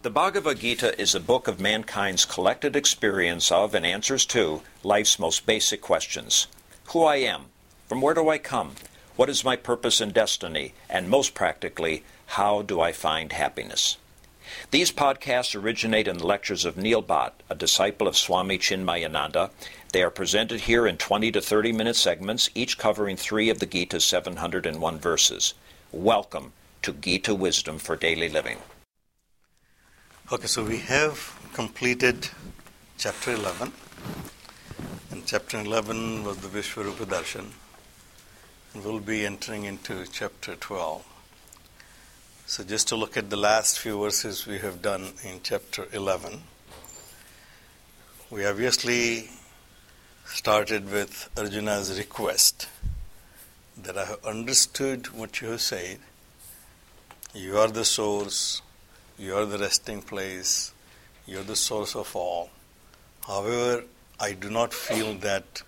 The Bhagavad Gita is a book of mankind's collected experience of and answers to life's most basic questions. Who I am, from where do I come, what is my purpose and destiny, and most practically, how do I find happiness? These podcasts originate in the lectures of Neil Bhatt, a disciple of Swami Chinmayananda. They are presented here in 20 to 30-minute segments, each covering 3 of the Gita's 701 verses. Welcome to Gita Wisdom for Daily Living. Okay, so we have completed chapter 11, and chapter 11 was the Vishwarupa Darshan, and we'll be entering into chapter 12. So just to look at the last few verses we have done in chapter 11, we obviously started with Arjuna's request that I have understood what you have said. You are the source. You are the resting place. You are the source of all. However, I do not feel that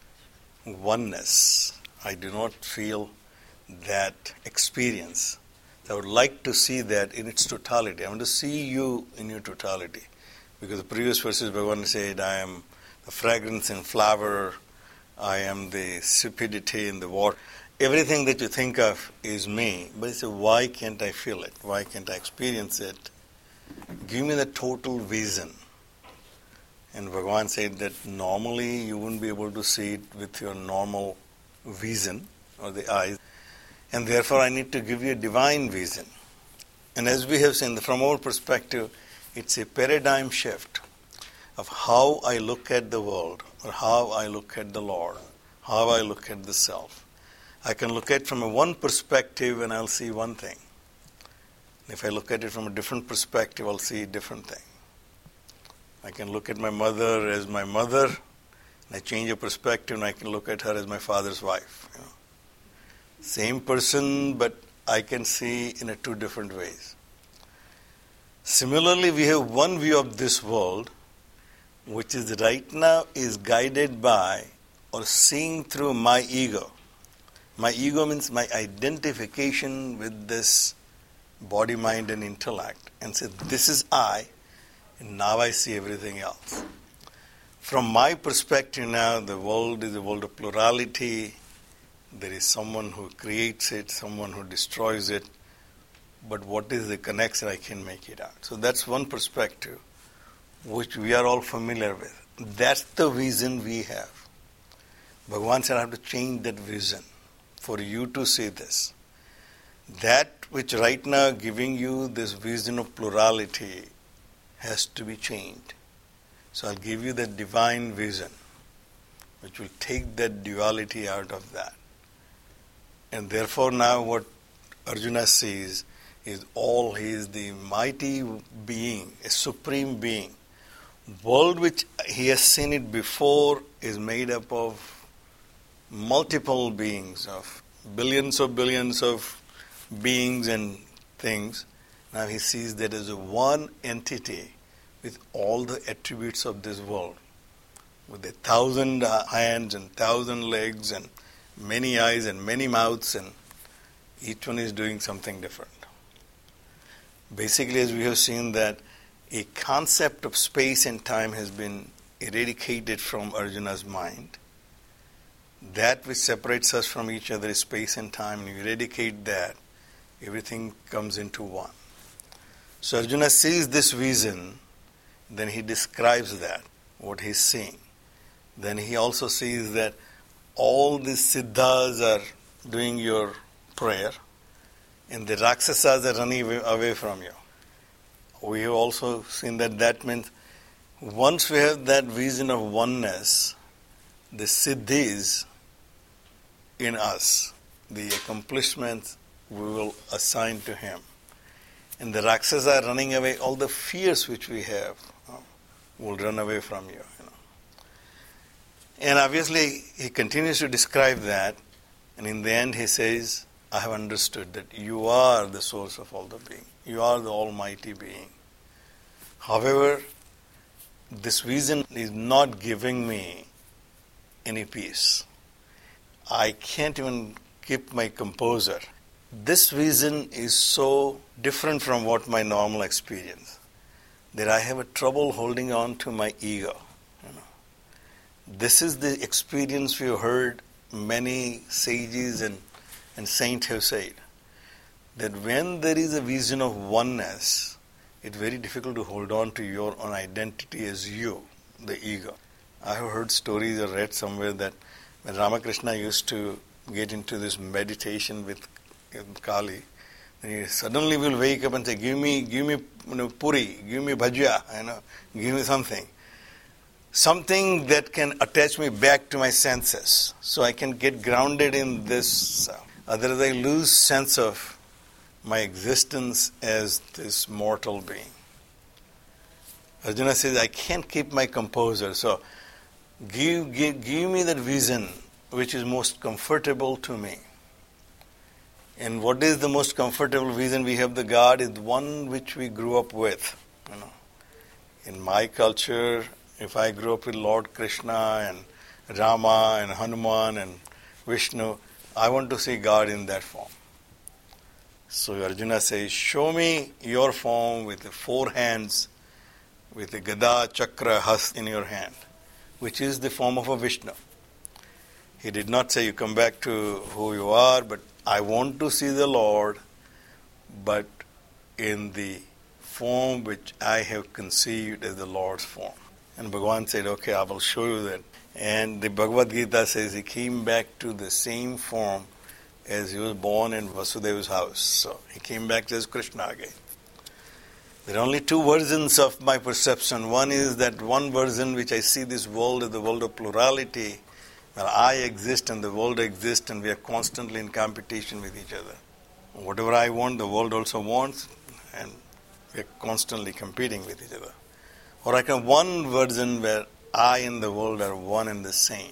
oneness. I do not feel that experience. I would like to see that in its totality. I want to see you in your totality. Because the previous verses, Bhagavan said, I am the fragrance in flower. I am the stupidity in the water. Everything that you think of is me, but you say, why can't I feel it? Why can't I experience it? Give me the total vision. And Bhagavan said that normally you wouldn't be able to see it with your normal vision or the eyes, and therefore I need to give you a divine vision. And as we have seen, from our perspective, it's a paradigm shift of how I look at the world, or how I look at the Lord, how I look at the self. I can look at it from one perspective and I'll see one thing. If I look at it from a different perspective, I'll see a different thing. I can look at my mother as my mother, and I change a perspective, and I can look at her as my father's wife. Same person, but I can see in 2 different ways. Similarly, we have one view of this world, which is right now is guided by or seeing through my ego. My ego means my identification with this body, mind, and intellect, and say, this is I, and now I see everything else. From my perspective now, the world is a world of plurality. There is someone who creates it, someone who destroys it, but what is the connection? I can make it out. So that's one perspective, which we are all familiar with. That's the vision we have. Bhagavan said, I have to change that vision for you to see this. That which right now giving you this vision of plurality has to be changed. So I'll give you that divine vision, which will take that duality out of that. And therefore now what Arjuna sees is all, he is the mighty being, a supreme being. World which he has seen it before is made up of multiple beings, of billions of beings and things. Now he sees that as a one entity with all the attributes of this world, with 1,000 hands and 1,000 legs and many eyes and many mouths, and each one is doing something different. Basically, as we have seen, that a concept of space and time has been eradicated from Arjuna's mind. That which separates us from each other is space and time, and you eradicate that, everything comes into one. So Arjuna sees this vision, then he describes that, what he's seeing. Then he also sees that all the siddhas are doing your prayer, and the Rakshasas are running away from you. We have also seen that that means once we have that vision of oneness, the siddhis in us, the accomplishments we will assign to him. And the Rakshasas are running away, all the fears which we have will run away from you. And obviously he continues to describe that, and in the end he says, I have understood that you are the source of all the being. You are the almighty being. However, this vision is not giving me any peace. I can't even keep my composure. This vision is so different from what my normal experience. that I have a trouble holding on to my ego. This is the experience we have heard many sages and saints have said, that when there is a vision of oneness, it's very difficult to hold on to your own identity as you, the ego. I have heard stories or read somewhere that when Ramakrishna used to get into this meditation with Kali, he suddenly will wake up and say, give me puri, give me bhajia, give me something. Something that can attach me back to my senses, so I can get grounded in this. Otherwise I lose sense of my existence as this mortal being. Arjuna says, I can't keep my composure, so give me that vision which is most comfortable to me. And what is the most comfortable vision we have? The God is the one which we grew up with. In my culture, if I grew up with Lord Krishna and Rama and Hanuman and Vishnu, I want to see God in that form. So Arjuna says, show me your form with the 4 hands, with the Gada, Chakra, Hast in your hand, which is the form of a Vishnu. He did not say you come back to who you are, but I want to see the Lord, but in the form which I have conceived as the Lord's form. And Bhagavan said, okay, I will show you that. And the Bhagavad Gita says he came back to the same form as he was born in Vasudeva's house. So he came back as Krishna again. There are only 2 versions of my perception. One is that one version which I see this world as the world of plurality, where I exist and the world exists and we are constantly in competition with each other. Whatever I want, the world also wants, and we are constantly competing with each other. Or I can have one version where I and the world are one and the same.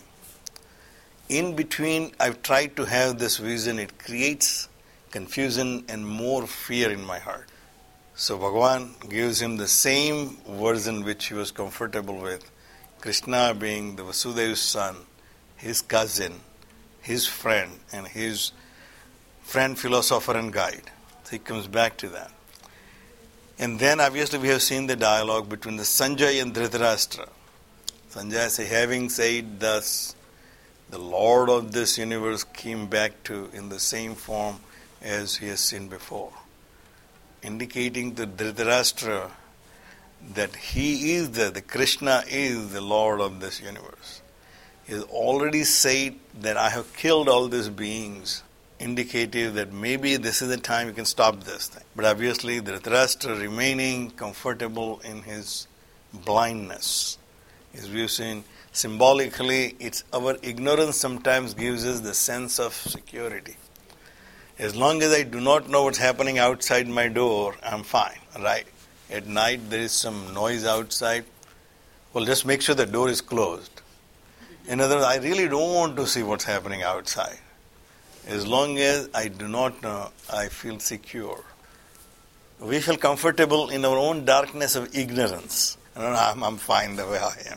In between, I've tried to have this vision. It creates confusion and more fear in my heart. So Bhagavan gives him the same version which he was comfortable with. Krishna being the Vasudeva's son, his cousin, his friend, and his friend, philosopher and guide. So he comes back to that. And then obviously we have seen the dialogue between the Sanjay and Dhritarashtra. Sanjay says, having said thus, the Lord of this universe came back to in the same form as he has seen before, indicating to Dhritarashtra that he is the Krishna is the Lord of this universe. He has already said that I have killed all these beings, indicative that maybe this is the time you can stop this thing. But obviously Dhritarashtra remaining comfortable in his blindness. As we have seen, symbolically, it's our ignorance sometimes gives us the sense of security. As long as I do not know what's happening outside my door, I'm fine, right? At night there is some noise outside. Well, just make sure the door is closed. In other words, I really don't want to see what's happening outside. As long as I do not know, I feel secure. We feel comfortable in our own darkness of ignorance. I'm fine the way I am.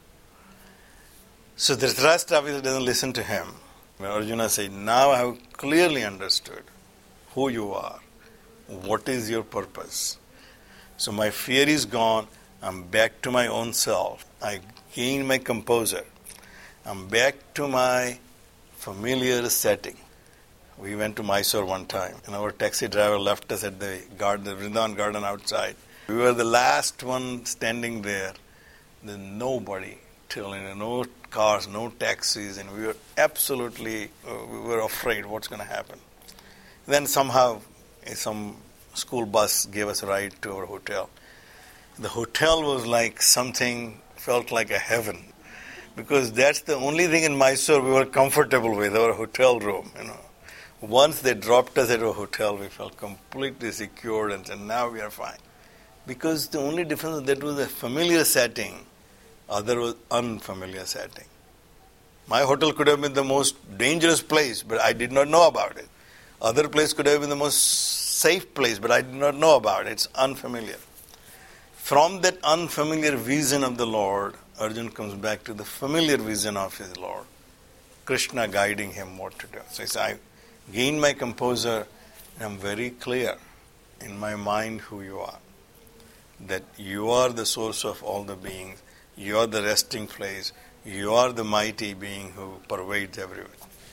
So Dhritarashtra obviously doesn't listen to him. When Arjuna said, now I have clearly understood who you are, what is your purpose. So my fear is gone, I'm back to my own self. I gain my composure. I'm back to my familiar setting. We went to Mysore one time, and our taxi driver left us at the Vrindavan garden outside. We were the last one standing there. There's nobody, no cars, no taxis, and we were absolutely, we were afraid what's going to happen. Then somehow some school bus gave us a ride to our hotel. The hotel was like something, felt like a heaven, because that's the only thing in Mysore we were comfortable with, our hotel room. Once they dropped us at our hotel, we felt completely secured and said, now we are fine. Because the only difference was that was a familiar setting, other was unfamiliar setting. My hotel could have been the most dangerous place, but I did not know about it. Other place could have been the most safe place, but I did not know about it. It's unfamiliar. From that unfamiliar vision of the Lord, Arjuna comes back to the familiar vision of his Lord, Krishna guiding him what to do. So he says, I gain my composure, and I'm very clear in my mind who you are. that you are the source of all the beings, you are the resting place, you are the mighty being who pervades everywhere.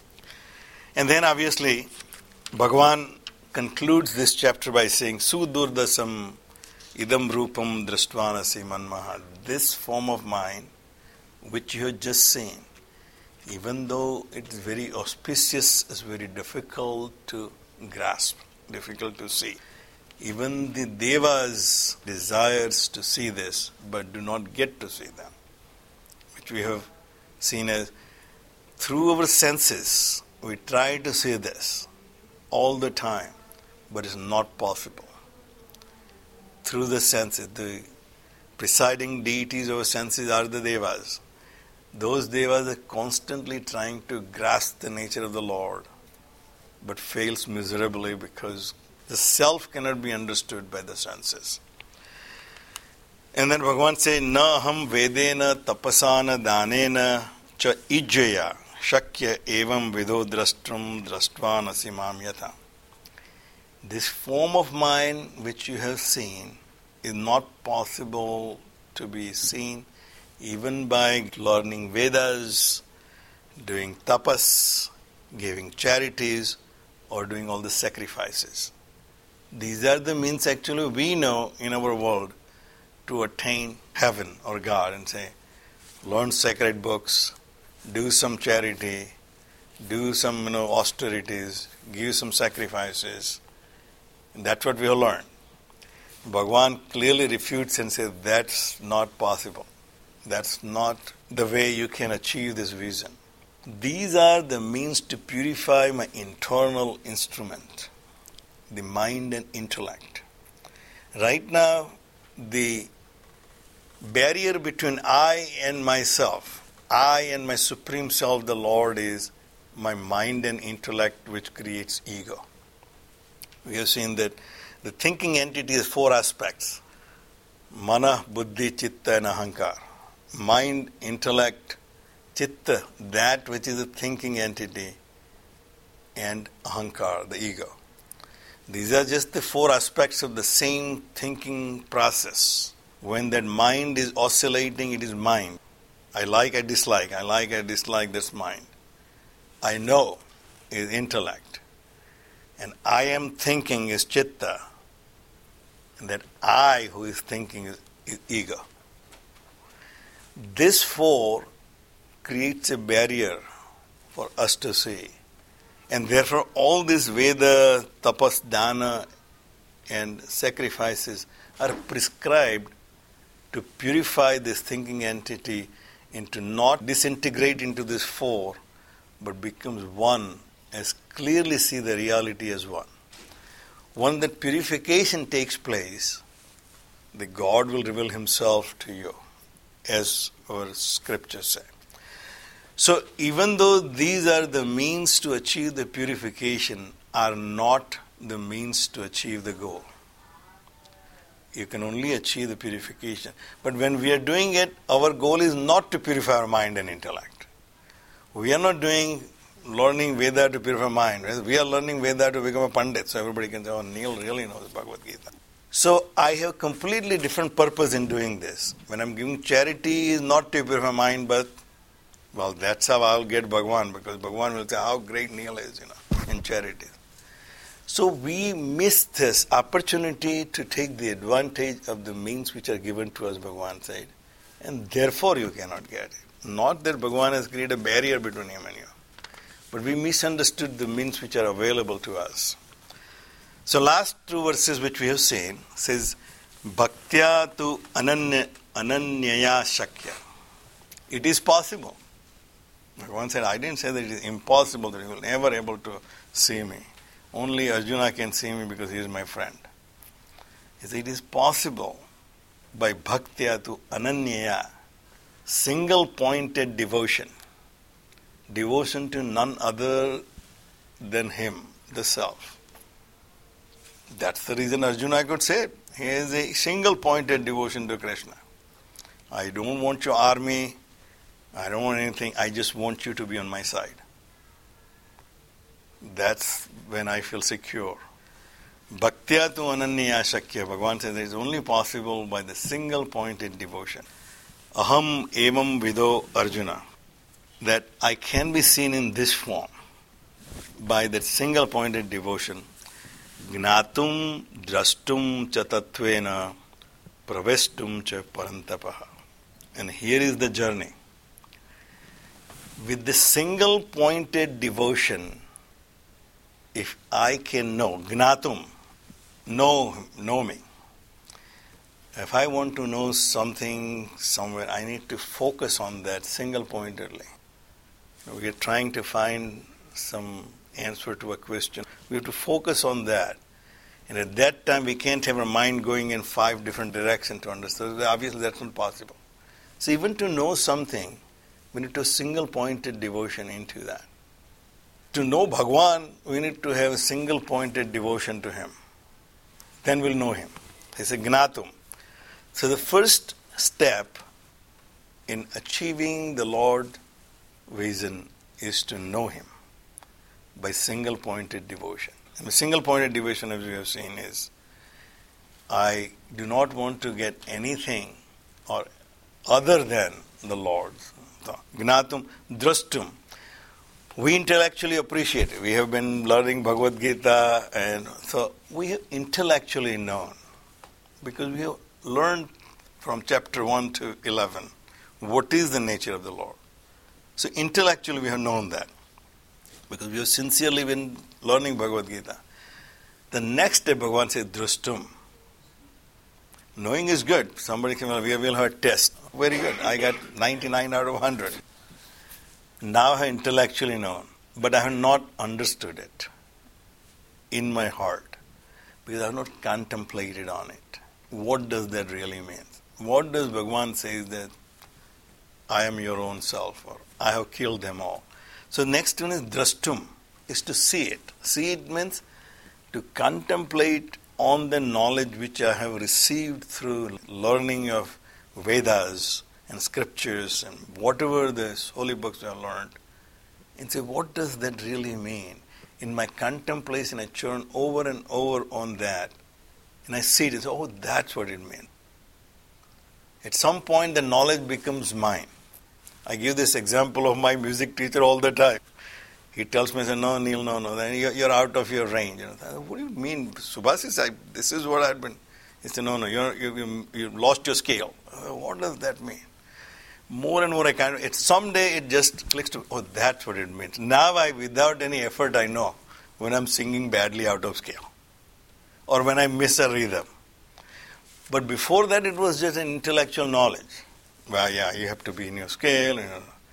And then obviously, Bhagavan concludes this chapter by saying, Sudurdasam idam rupam drashtvanasi manmaha. This form of mind, which you have just seen, even though it is very auspicious, is very difficult to grasp, difficult to see. Even the devas desires to see this, but do not get to see them, which we have seen as through our senses. We try to see this all the time, but it's not possible. Through the senses, the presiding deities of our senses are the devas. Those devas are constantly trying to grasp the nature of the Lord, but fails miserably because the self cannot be understood by the senses. And then Bhagavan says, Na ham vedena tapasana danena cha ijjaya shakya evam vido drastram drastvan asimam yatha. This form of mind which you have seen is not possible to be seen even by learning Vedas, doing tapas, giving charities, or doing all the sacrifices. These are the means actually we know in our world to attain heaven or God, and say, learn sacred books, do some charity, do some austerities, give some sacrifices. And that's what we have learned. Bhagavan clearly refutes and says that's not possible. That's not the way you can achieve this vision. These are the means to purify my internal instrument, the mind and intellect. Right now, the barrier between I and myself, I and my Supreme Self, the Lord, is my mind and intellect, which creates ego. We have seen that the thinking entity has four aspects: mana, buddhi, chitta, and ahankar. Mind, intellect, chitta, that which is a thinking entity, and ahankar, the ego. These are just the four aspects of the same thinking process. When that mind is oscillating, it is mind. I like, I dislike, that's mind. I know is intellect. And I am thinking is chitta. And that I who is thinking is ego. This four creates a barrier for us to see. And therefore all these Veda, tapas, dana and sacrifices are prescribed to purify this thinking entity into not disintegrate into this four, but becomes one, as clearly see the reality as one. When that purification takes place, the God will reveal Himself to you, as our scriptures say. So even though these are the means to achieve the purification, are not the means to achieve the goal. You can only achieve the purification. But when we are doing it, our goal is not to purify our mind and intellect. We are not learning Veda to purify mind. We are learning Veda to become a Pandit. So everybody can say, oh, Neil really knows Bhagavad Gita. So I have completely different purpose in doing this. When I'm giving charity, is not to purify mind, but, well, that's how I'll get Bhagavan, because Bhagavan will say how great Neil is, in charity. So we miss this opportunity to take the advantage of the means which are given to us, Bhagavan said. And therefore you cannot get it. Not that Bhagavan has created a barrier between him and you. But we misunderstood the means which are available to us. So last two verses which we have seen says, Bhaktya tu ananyaya shakya. It is possible. Bhagavan said, I didn't say that it is impossible, that you will never able to see me. Only Arjuna can see me because he is my friend. He said, it is possible by bhaktya tu ananyaya, single-pointed devotion. Devotion to none other than him, the self. That's the reason Arjuna could say it. He has a single-pointed devotion to Krishna. I don't want your army, I don't want anything, I just want you to be on my side. That's when I feel secure. Bhaktya tu ananya shakya. Bhagavan says it is only possible by the single pointed devotion. Aham evam vido Arjuna. That I can be seen in this form by that single pointed devotion. Gnatum drashtum cha tattvena pravestum cha parantapaha. And here is the journey. With the single pointed devotion, if I can know, gnatum, know me. If I want to know something somewhere, I need to focus on that single pointedly. We are trying to find some answer to a question. We have to focus on that. And at that time, we can't have our mind going in 5 different directions to understand. Obviously, that's not possible. So even to know something, we need to single-pointed devotion into that. To know Bhagwan, we need to have a single-pointed devotion to Him. Then we'll know Him. He said, Gnatum. So the first step in achieving the Lord vision is to know Him by single-pointed devotion. And the single-pointed devotion, as we have seen, is I do not want to get anything or other than the Lord. Gnatum drashtum. We intellectually appreciate it. We have been learning Bhagavad Gita, and so we have intellectually known, because we have learned from chapter 1 to 11 what is the nature of the Lord. So intellectually we have known that, because we have sincerely been learning Bhagavad Gita. The next step, Bhagavan says, drashtum. Knowing is good. Somebody can, we will have a test. Very good. I got 99 out of 100. Now I have intellectually known, but I have not understood it in my heart, because I have not contemplated on it. What does that really mean? What does Bhagavan say that I am your own self, or I have killed them all? So next one is drashtum, is to see it. See it means to contemplate on the knowledge which I have received through learning of Vedas and scriptures and whatever the holy books I have learned, and say, what does that really mean? In my contemplation, I churn over and over on that, and I see it as, oh, that's what it means. At some point, the knowledge becomes mine. I give this example of my music teacher all the time. He tells me, no, Neil, no, then you're out of your range. What do you mean, Subhasis? This is what I've been. He said, no, you've lost your scale. What does that mean? More and more I can't. Someday it just clicks to, oh, that's what it means. Now without any effort, I know when I'm singing badly out of scale, or when I miss a rhythm. But before that, it was just an intellectual knowledge. Well, yeah, you have to be in your scale.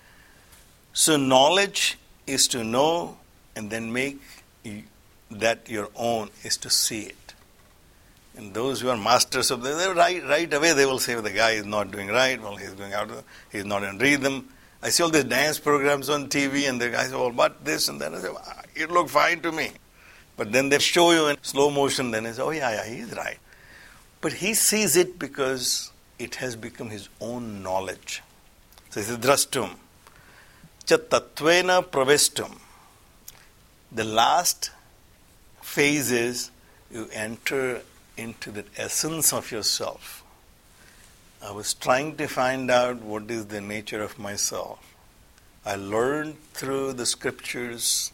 So knowledge is to know and then make that your own, is to see it. And those who are masters of this, right away they will say, well, the guy is not doing right, well, he's going out, he's not in rhythm. I see all these dance programs on TV, and the guys say, well, but this and that. I say, well, it looked fine to me. But then they show you in slow motion, then they say, oh, yeah, he's right. But he sees it because it has become his own knowledge. So he says, drashtum. Cha tattvena pravestum. The last phase is you enter into the essence of yourself. I was trying to find out what is the nature of myself. I learned through the scriptures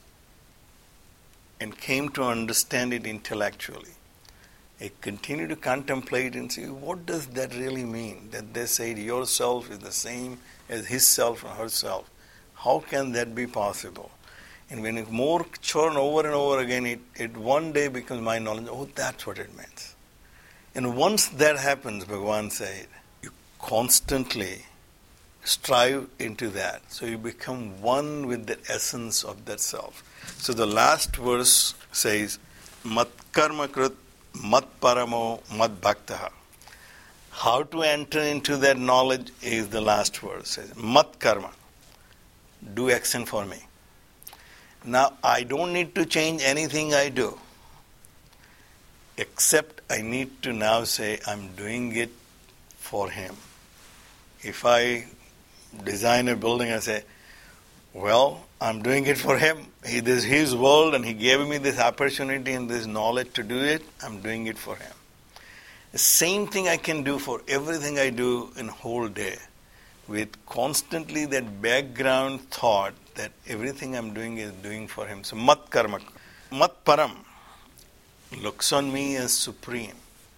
and came to understand it intellectually. I continue to contemplate and see, what does that really mean? That they say yourself is the same as his self and herself. How can that be possible? And when it more churn over and over again, it one day becomes my knowledge, oh, that's what it means. And once that happens, Bhagavan said, you constantly strive into that. So you become one with the essence of that self. So the last verse says, Mat karma krit mat paramo mat bhaktaha. How to enter into that knowledge is the last verse. It says, mat karma. Do action for me. Now, I don't need to change anything I do, except I need to now say, I'm doing it for him. If I design a building, I say, Well, I'm doing it for Him. This is His world and He gave me this opportunity and this knowledge to do it. I'm doing it for Him. The same thing I can do for everything I do in whole day, with constantly that background thought that everything I'm doing is doing for Him. So mat karma, mat param looks on me as supreme.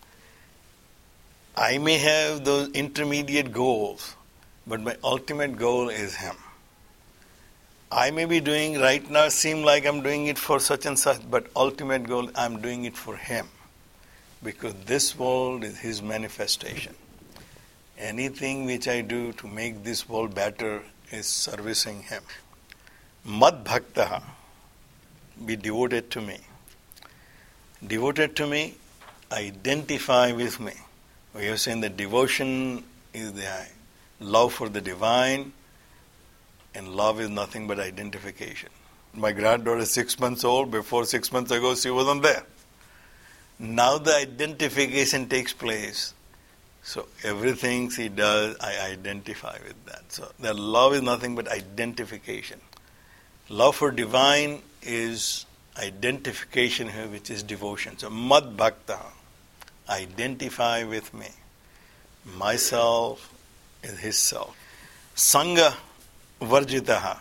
I may have those intermediate goals, but my ultimate goal is Him. I may be doing right now, seem like I'm doing it for such and such, but ultimate goal, I'm doing it for Him. Because this world is His manifestation. Anything which I do to make this world better is servicing Him. Mad bhaktaha, be devoted to me. Devoted to me, identify with me. We have seen that devotion is the love for the divine, and love is nothing but identification. My granddaughter is 6 months old. Before 6 months ago, she wasn't there. Now the identification takes place. So everything she does, I identify with that. So the love is nothing but identification. Love for divine is identification here, which is devotion. So mad bhakta, identify with me. Myself is His self. Sangha varjitaha,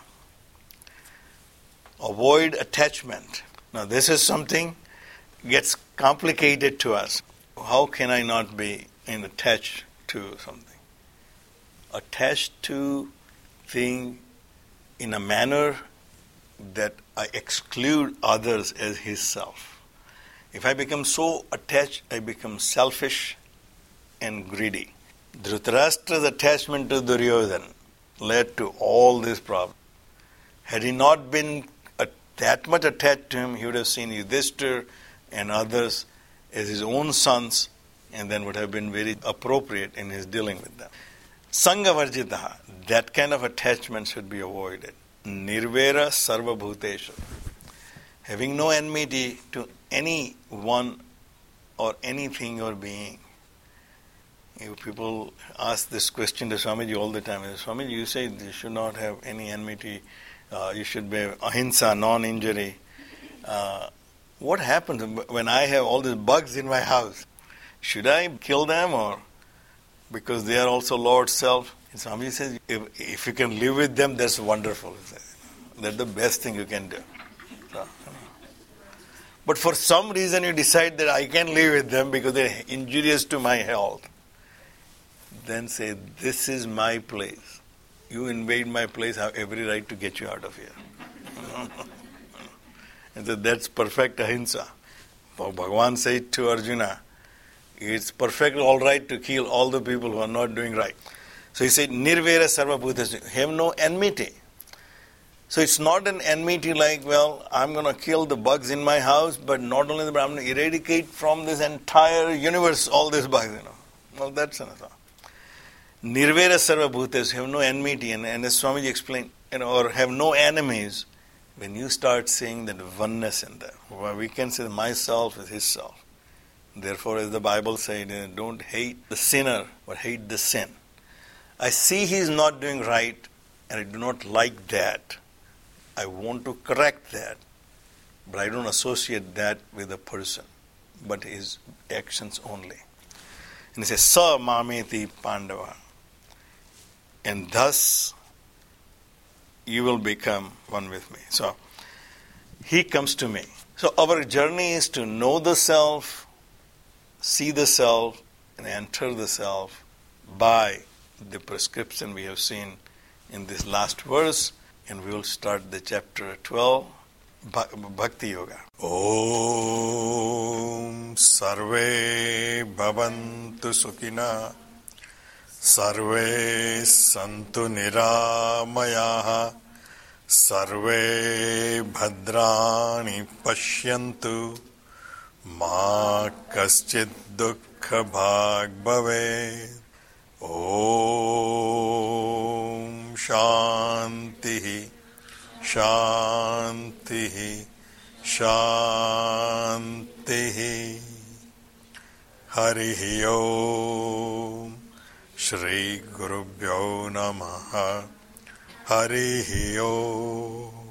avoid attachment. Now this is something gets complicated to us. How can I not be attached to something? Attached to thing in a manner that I exclude others as His self. If I become so attached, I become selfish and greedy. Dhritarashtra's attachment to Duryodhana led to all this problem. Had he not been that much attached to him, he would have seen Yudhishthira and others as his own sons, and then would have been very appropriate in his dealing with them. Sangha varjitaha, that kind of attachment should be avoided. Nirvera sarva bhuteshu, having no enmity to anyone or anything or being. People ask this question to Swamiji all the time. Swamiji, you say you should not have any enmity, you should be ahimsa, non-injury. What happens when I have all these bugs in my house? Should I kill them, or because they are also Lord's self? And Swamiji says, if you can live with them, that's wonderful. That's the best thing you can do. So, but for some reason you decide that I can live with them because they're injurious to my health. Then say, this is my place. You invade my place, I have every right to get you out of here. And so that's perfect ahimsa. Bhagavan said to Arjuna, it's perfect all right to kill all the people who are not doing right. So he said, Nirvera sarva bhuteshu, have no enmity. So it's not an enmity like, well, I'm going to kill the bugs in my house, but not only that, but I'm going to eradicate from this entire universe all these bugs. Well, that's another. Nirvera sarva bhuteshu, have no enmity, and as Swamiji explained, or have no enemies. When you start seeing that oneness in there, well, we can say myself is His self. Therefore, as the Bible said, don't hate the sinner, but hate the sin. I see he is not doing right, and I do not like that. I want to correct that, but I don't associate that with a person, but his actions only. And he says, Sa mameti Pandava. And thus you will become one with me. So, he comes to me. So, our journey is to know the self, see the self, and enter the self by the prescription we have seen in this last verse. And we will start the chapter 12, Bhakti Yoga. Om Sarve Bhavantu Sukhina Sarve Santu Niramayaha Sarve Bhadrani Pashyantu Ma Kaschid Dukkha Bhag Bhave. Om Shantihi Shantihi Shantihi Harihi Om Shri Gurubhyo Namaha Harihi Om.